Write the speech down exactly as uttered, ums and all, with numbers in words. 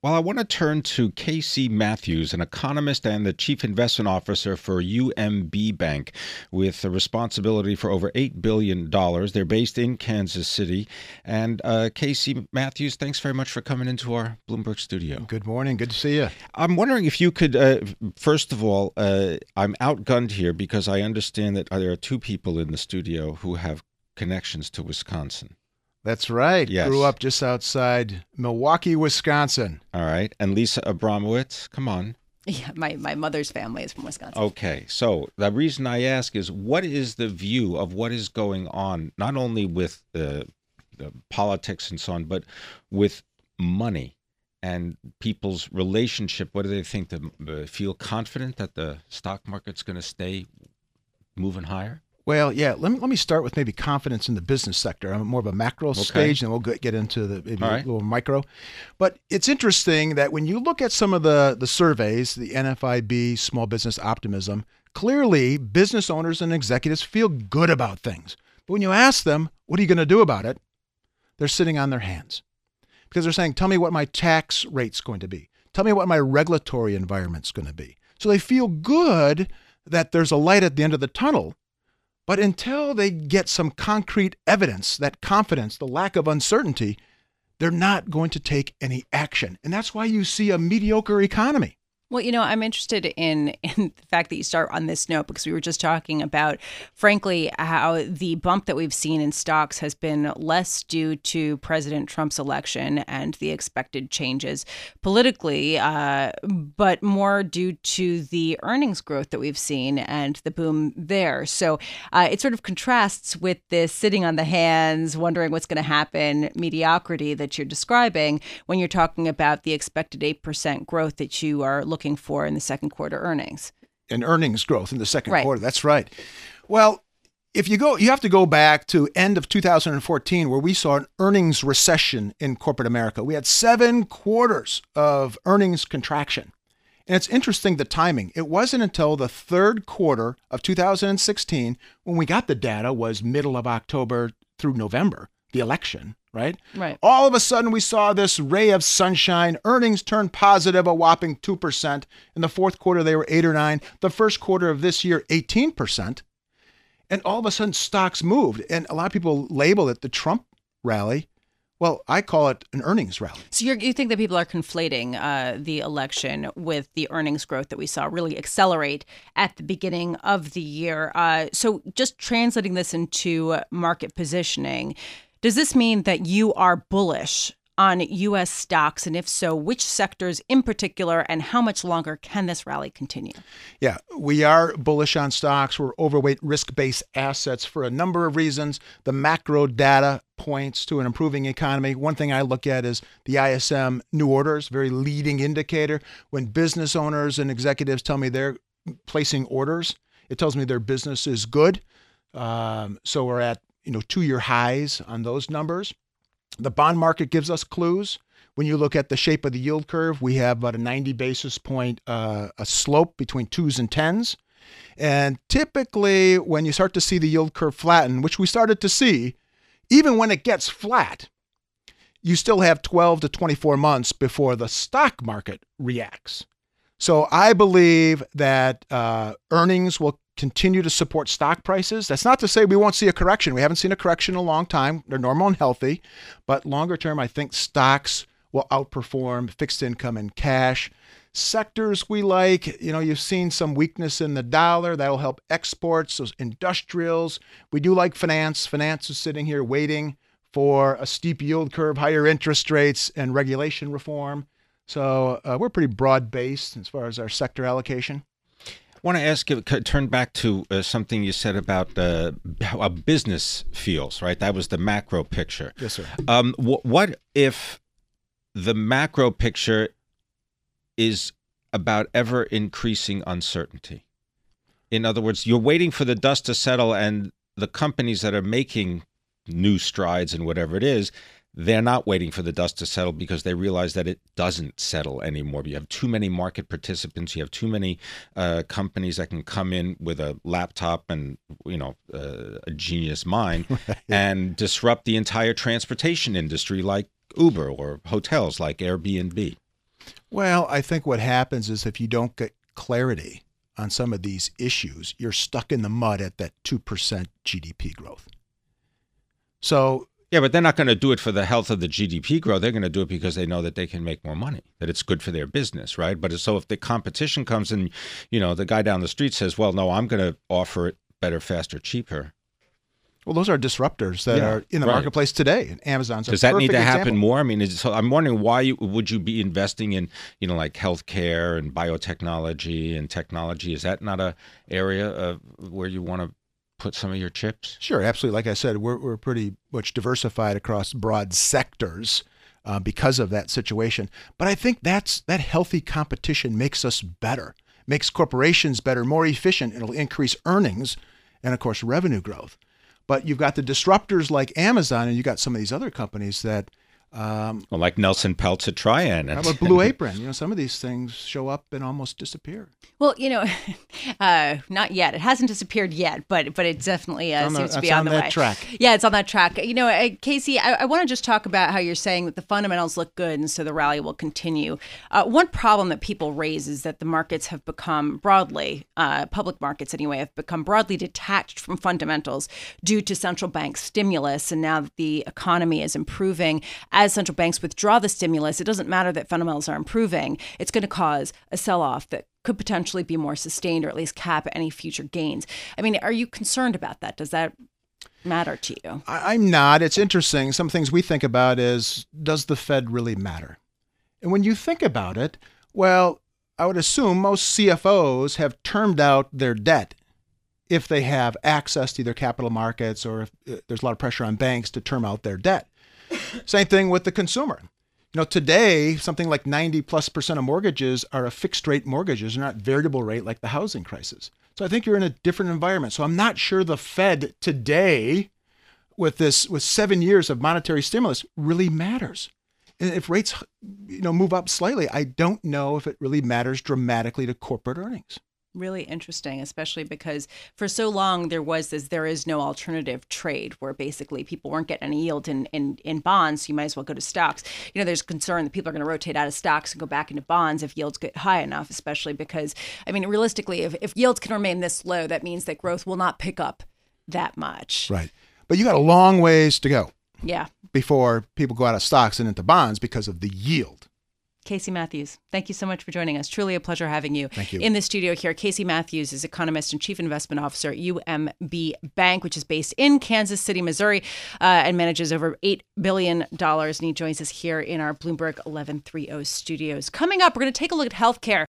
Well, I want to turn to K C Matthews, an economist and the chief investment officer for U M B Bank, with a responsibility for over eight billion dollars. They're based in Kansas City. And uh, K C Matthews, thanks very much for coming into our Bloomberg studio. Good morning. Good to see you. I'm wondering if you could, uh, first of all, uh, I'm outgunned here because I understand that there are two people in the studio who have connections to Wisconsin. That's right. Yes. Grew up just outside Milwaukee, Wisconsin. All right. And Lisa Abramowitz, come on. Yeah, my, my mother's family is from Wisconsin. Okay. So the reason I ask is, what is the view of what is going on, not only with the, the politics and so on, but with money and people's relationship? What do they think? To uh, feel confident that the stock market's going to stay moving higher? Well, yeah, let me let me start with maybe confidence in the business sector. I'm more of a macro Okay. stage, and we'll get get into the maybe All right. a little micro. But it's interesting that when you look at some of the, the surveys, the N F I B, Small Business Optimism, clearly business owners and executives feel good about things. But when you ask them, what are you going to do about it? They're sitting on their hands. Because they're saying, tell me what my tax rate's going to be. Tell me what my regulatory environment's going to be. So they feel good that there's a light at the end of the tunnel. But until they get some concrete evidence, that confidence, the lack of uncertainty, they're not going to take any action. And that's why you see a mediocre economy. Well, you know, I'm interested in, in the fact that you start on this note because we were just talking about, frankly, how the bump that we've seen in stocks has been less due to President Trump's election and the expected changes politically, uh, but more due to the earnings growth that we've seen and the boom there. So uh, it sort of contrasts with this sitting on the hands, wondering what's going to happen mediocrity that you're describing when you're talking about the expected eight percent growth that you are looking looking for in the second quarter earnings. And earnings growth in the second Right. quarter. That's right. Well, if you go, you have to go back to end of two thousand fourteen, where we saw an earnings recession in corporate America. We had seven quarters of earnings contraction. And it's interesting, the timing. It wasn't until the third quarter of two thousand sixteen, when we got the data, was middle of October through November, the election, right? Right. All of a sudden, we saw this ray of sunshine. Earnings turned positive, a whopping two percent. In the fourth quarter, they were eight or nine. The first quarter of this year, eighteen percent. And all of a sudden, stocks moved. And a lot of people label it the Trump rally. Well, I call it an earnings rally. So you're, you think that people are conflating uh, the election with the earnings growth that we saw really accelerate at the beginning of the year. Uh, so just translating this into market positioning, does this mean that you are bullish on U S stocks? And if so, which sectors in particular, and how much longer can this rally continue? Yeah, we are bullish on stocks. We're overweight risk-based assets for a number of reasons. The macro data points to an improving economy. One thing I look at is the I S M new orders, very leading indicator. When business owners and executives tell me they're placing orders, it tells me their business is good. Um, so we're at you know two-year highs on those numbers. The bond market gives us clues. When you look at the shape of the yield curve, we have about a ninety basis point uh, a slope between twos and tens. And typically, when you start to see the yield curve flatten, which we started to see, even when it gets flat, you still have twelve to twenty-four months before the stock market reacts. So I believe that uh, earnings will continue to support stock prices. That's not to say we won't see a correction. We haven't seen a correction in a long time. They're normal and healthy. But longer term, I think stocks will outperform fixed income and cash. Sectors we like, you know, you've seen some weakness in the dollar. That'll help exports, those industrials. We do like finance. Finance is sitting here waiting for a steep yield curve, higher interest rates, and regulation reform. So uh, we're pretty broad-based as far as our sector allocation. I want to ask you, turn back to uh, something you said about uh, how a business feels, right? That was the macro picture. Yes, sir. Um, wh- what if the macro picture is about ever increasing uncertainty? In other words, you're waiting for the dust to settle, and the companies that are making new strides in whatever it is, they're not waiting for the dust to settle because they realize that it doesn't settle anymore. You have too many market participants. You have too many uh, companies that can come in with a laptop and, you know, uh, a genius mind and disrupt the entire transportation industry like Uber or hotels like Airbnb. Well, I think what happens is if you don't get clarity on some of these issues, you're stuck in the mud at that two percent G D P growth. So yeah, but they're not going to do it for the health of the G D P growth. They're going to do it because they know that they can make more money, that it's good for their business, right? But so if the competition comes and, you know, the guy down the street says, well, no, I'm going to offer it better, faster, cheaper. Well, those are disruptors that Yeah, are in the right. marketplace today. And Amazon's a Does that need perfect to happen example. more? I mean, is, so I'm wondering why you, would you be investing in, you know, like healthcare and biotechnology and technology? Is that not a area of where you want to put some of your chips? Sure, absolutely. Like I said, we're we're pretty much diversified across broad sectors uh, because of that situation. But I think that's that healthy competition makes us better, makes corporations better, more efficient. It'll increase earnings and, of course, revenue growth. But you've got the disruptors like Amazon, and you've got some of these other companies that um, Well, like Nelson Peltz at Trian. how about Blue Apron? You know, some of these things show up and almost disappear. Well, you know, uh, not yet. It hasn't disappeared yet, but but it definitely uh, On the- seems to be it's on, on the that way. track. Yeah, it's on that track. You know, uh, Casey, I, I want to just talk about how you're saying that the fundamentals look good, and so the rally will continue. Uh, one problem that people raise is that the markets have become broadly, uh, public markets anyway, have become broadly detached from fundamentals due to central bank stimulus. And now that the economy is improving, as central banks withdraw the stimulus, it doesn't matter that fundamentals are improving. It's going to cause a sell-off that could potentially be more sustained or at least cap any future gains. I mean, are you concerned about that? Does that matter to you? I, I'm not. It's interesting. Some things we think about is, does the Fed really matter? And when you think about it, well, I would assume most C F Os have termed out their debt if they have access to either capital markets or if uh, there's a lot of pressure on banks to term out their debt. Same thing with the consumer. You know, today, something like ninety plus percent of mortgages are a fixed rate mortgages, they're not variable rate like the housing crisis. So I think you're in a different environment. So I'm not sure the Fed today, with this, with seven years of monetary stimulus, really matters. And if rates, you know, move up slightly, I don't know if it really matters dramatically to corporate earnings. Really interesting, especially because for so long there was this there is no alternative trade where basically people weren't getting any yield in, in, in bonds, so you might as well go to stocks. You know, there's concern that people are going to rotate out of stocks and go back into bonds if yields get high enough, especially because, I mean, realistically, if, if yields can remain this low, that means that growth will not pick up that much. Right. But you got a long ways to go Yeah. before people go out of stocks and into bonds because of the yield. Casey Matthews, thank you so much for joining us. Truly a pleasure having you, Thank you. in the studio here. Casey Matthews is economist and chief investment officer at U M B Bank, which is based in Kansas City, Missouri, uh, and manages over eight billion dollars. And he joins us here in our Bloomberg eleven thirty studios. Coming up, we're going to take a look at healthcare.